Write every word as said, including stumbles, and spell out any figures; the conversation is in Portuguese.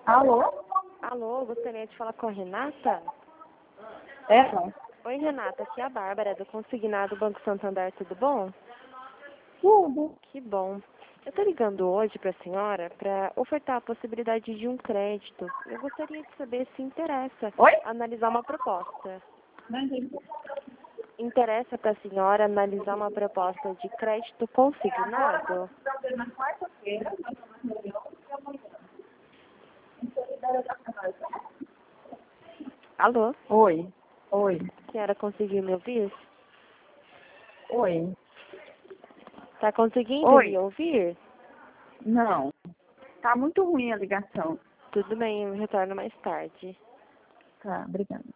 Alô? Alô, gostaria de falar com a Renata? É, não. Oi, Renata, aqui é a Bárbara, do Consignado Banco Santander, tudo bom? Tudo. Que bom. Eu estou ligando hoje para a senhora para ofertar a possibilidade de um crédito. Eu gostaria de saber se interessa Oi? analisar uma proposta. Não entendi. Interessa para a senhora analisar uma proposta de crédito consignado? Na quarta-feira, nós vamos na reunião e amanhã. Em solidariedade. Alô? Oi. Oi. A senhora conseguiu me ouvir? Oi. Está conseguindo Oi. me ouvir? Não. Tá muito ruim a ligação. Tudo bem, eu retorno mais tarde. Tá, obrigada.